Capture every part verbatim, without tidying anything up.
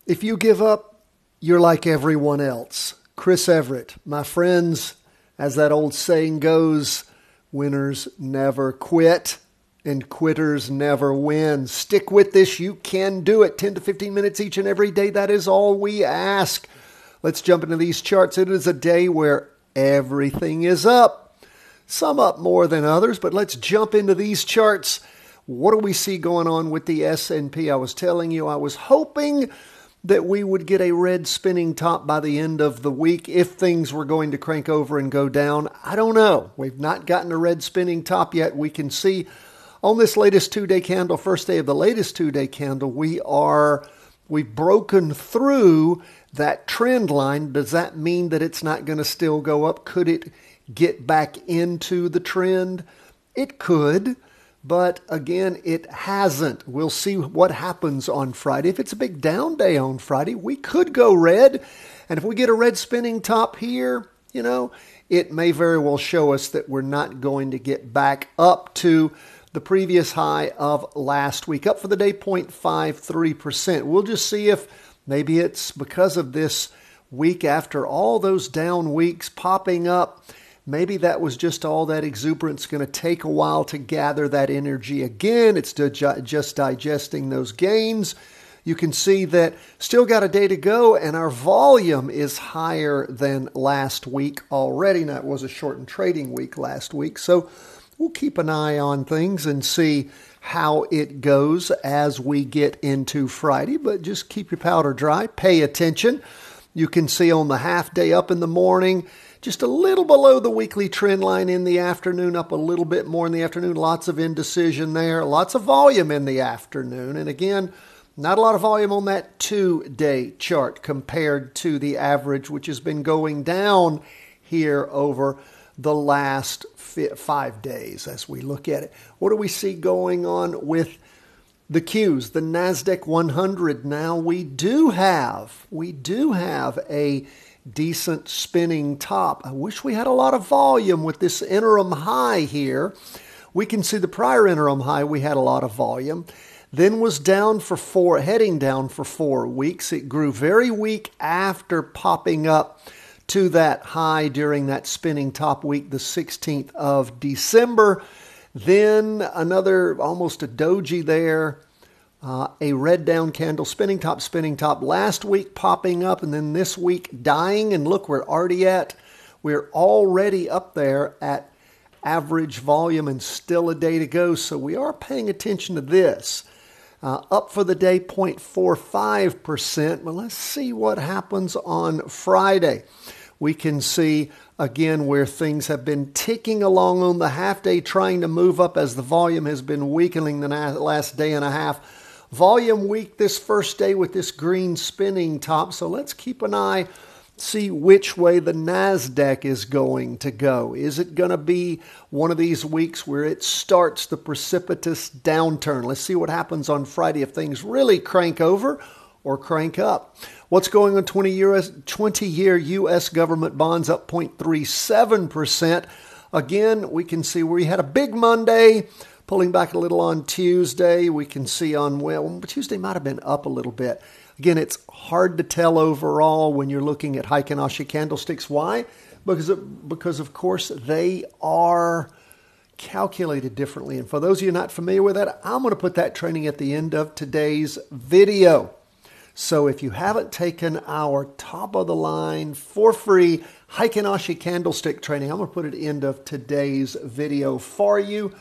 If you give up, you're like everyone else. Chris Everett. My friends, as that old saying goes, winners never quit and quitters never win. Stick with this. You can do it. ten to fifteen minutes each and every day. That is all we ask. Let's jump into these charts. It is a day where everything is up. Some up more than others, but let's jump into these charts. What do we see going on with the S and P? I was telling you I was hoping that we would get a red spinning top by the end of the week if things were going to crank over and go down. I don't know. We've not gotten a red spinning top yet. We can see on this latest two-day candle, first day of the latest two-day candle, we are, we've broken through that trend line. Does that mean that it's not going to still go up? Could it get back into the trend? It could. But again, it hasn't. We'll see what happens on Friday. If it's a big down day on Friday, we could go red. And if we get a red spinning top here, you know, it may very well show us that we're not going to get back up to the previous high of last week. Up for the day, zero point five three percent. We'll just see if maybe it's because of this week after all those down weeks popping up. Maybe that was just all that exuberance. It's going to take a while to gather that energy again. It's just digesting those gains. You can see that still got a day to go, and our volume is higher than last week already. Now, it was a shortened trading week last week, so we'll keep an eye on things and see how it goes as we get into Friday. But just keep your powder dry. Pay attention. You can see on the half day up in the morning, just a little below the weekly trend line in the afternoon, up a little bit more in the afternoon. Lots of indecision there. Lots of volume in the afternoon. And again, not a lot of volume on that two-day chart compared to the average, which has been going down here over the last five days as we look at it. What do we see going on with the Qs? The NASDAQ one hundred. Now we do have, we do have a decent spinning top. I wish we had a lot of volume with this interim high here. We can see the prior interim high, we had a lot of volume. Then was down for four, heading down for four weeks. It grew very weak after popping up to that high during that spinning top week, the sixteenth of December. Then another, almost a doji there. Uh, a red down candle, spinning top, spinning top. Last week popping up, and then this week dying. And look, we're already at, we're already up there at average volume and still a day to go. So we are paying attention to this. Uh, up for the day, zero point four five percent. Well, let's see what happens on Friday. We can see, again, where things have been ticking along on the half day, trying to move up as the volume has been weakening the last day and a half. Volume weak this first day with this green spinning top. So let's keep an eye, see which way the NASDAQ is going to go. Is it going to be one of these weeks where it starts the precipitous downturn? Let's see what happens on Friday if things really crank over or crank up. What's going on twenty-year U S government bonds up zero point three seven percent. Again, we can see where we had a big Monday, pulling back a little on Tuesday. We can see on, well, Tuesday might have been up a little bit. Again, it's hard to tell overall when you're looking at Heikin Ashi candlesticks. Why? Because, of, because of course, they are calculated differently. And for those of you not familiar with that, I'm going to put that training at the end of today's video. So if you haven't taken our top of the line for free Heikin Ashi candlestick training, I'm going to put it at the end of today's video for you.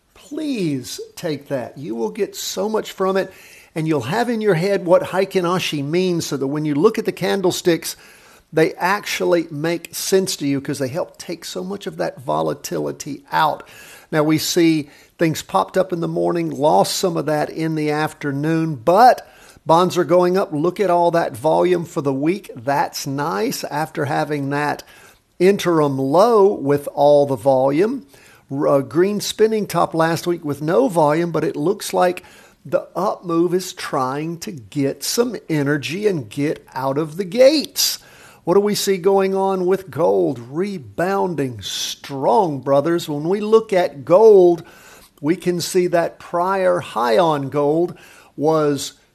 Please take that. You will get so much from it, and you'll have in your head what Heikin Ashi means so that when you look at the candlesticks, they actually make sense to you because they help take so much of that volatility out. Now we see things popped up in the morning, lost some of that in the afternoon, but bonds are going up. Look at all that volume for the week. That's nice after having that interim low with all the volume. A green spinning top last week with no volume, but it looks like the up move is trying to get some energy and get out of the gates. What do we see going on with gold? Rebounding strong, brothers. When we look at gold, we can see that prior high on gold was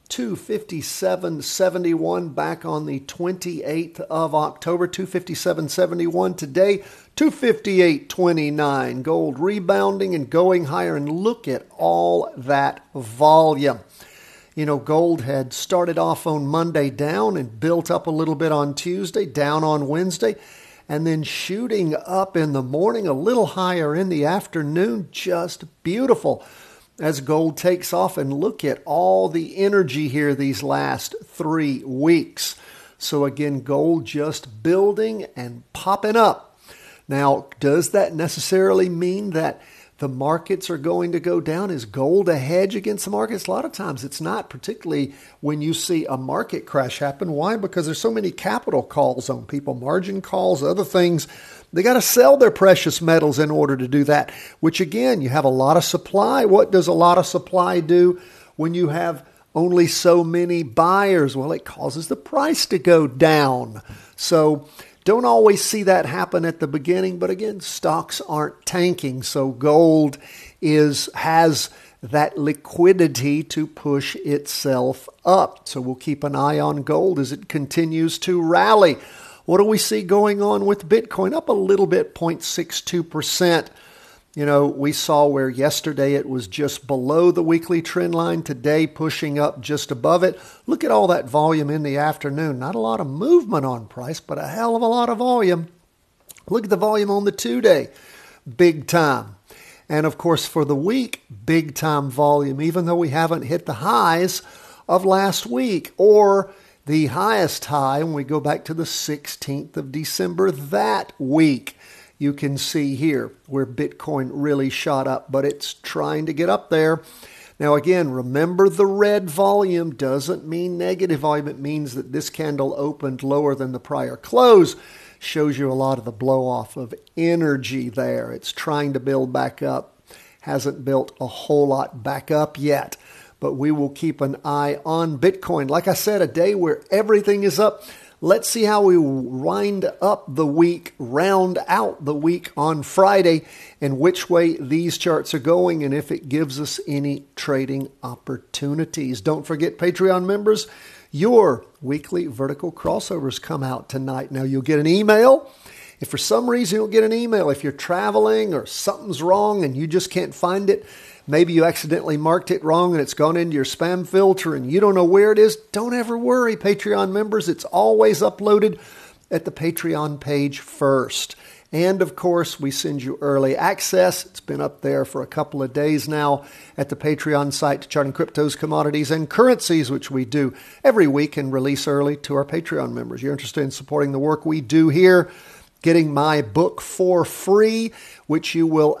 two fifty-seven seventy-one back on the twenty-eighth of October, two fifty-seven seventy-one. Today, two fifty-eight twenty-nine. Gold rebounding and going higher, and look at all that volume. You know, gold had started off on Monday down and built up a little bit on Tuesday, down on Wednesday, and then shooting up in the morning, a little higher in the afternoon. Just beautiful as gold takes off. And look at all the energy here these last three weeks. So again, gold just building and popping up. Now, does that necessarily mean that the markets are going to go down? Is gold a hedge against the markets? A lot of times it's not, particularly when you see a market crash happen. Why? Because there's so many capital calls on people, margin calls, other things. They got to sell their precious metals in order to do that, which again, you have a lot of supply. What does a lot of supply do when you have only so many buyers? Well, it causes the price to go down. So don't always see that happen at the beginning, but again, stocks aren't tanking, so gold is has that liquidity to push itself up. So we'll keep an eye on gold as it continues to rally. What do we see going on with Bitcoin? Up a little bit, zero point six two percent. You know, we saw where yesterday it was just below the weekly trend line. Today, pushing up just above it. Look at all that volume in the afternoon. Not a lot of movement on price, but a hell of a lot of volume. Look at the volume on the two-day. Big time. And of course, for the week, big time volume, even though we haven't hit the highs of last week or the highest high when we go back to the sixteenth of December that week. You can see here where Bitcoin really shot up, but it's trying to get up there. Now, again, remember the red volume doesn't mean negative volume. It means that this candle opened lower than the prior close. Shows you a lot of the blow off of energy there. It's trying to build back up. Hasn't built a whole lot back up yet, but we will keep an eye on Bitcoin. Like I said, a day where everything is up. Let's see how we wind up the week, round out the week on Friday, and which way these charts are going, and if it gives us any trading opportunities. Don't forget, Patreon members, your weekly vertical crossovers come out tonight. Now, you'll get an email. If for some reason you don't get an email, if you're traveling or something's wrong and you just can't find it, maybe you accidentally marked it wrong and it's gone into your spam filter and you don't know where it is, don't ever worry, Patreon members. It's always uploaded at the Patreon page first. And of course, we send you early access. It's been up there for a couple of days now at the Patreon site to charting cryptos, commodities, and currencies, which we do every week and release early to our Patreon members. You're interested in supporting the work we do here, getting my book for free, which you will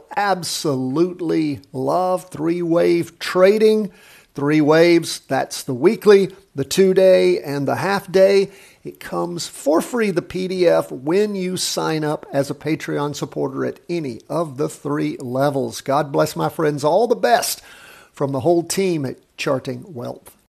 absolutely love. Three Wave Trading. Three waves, that's the weekly, the two-day, and the half-day. It comes for free, the P D F, when you sign up as a Patreon supporter at any of the three levels. God bless, my friends. All the best from the whole team at Charting Wealth.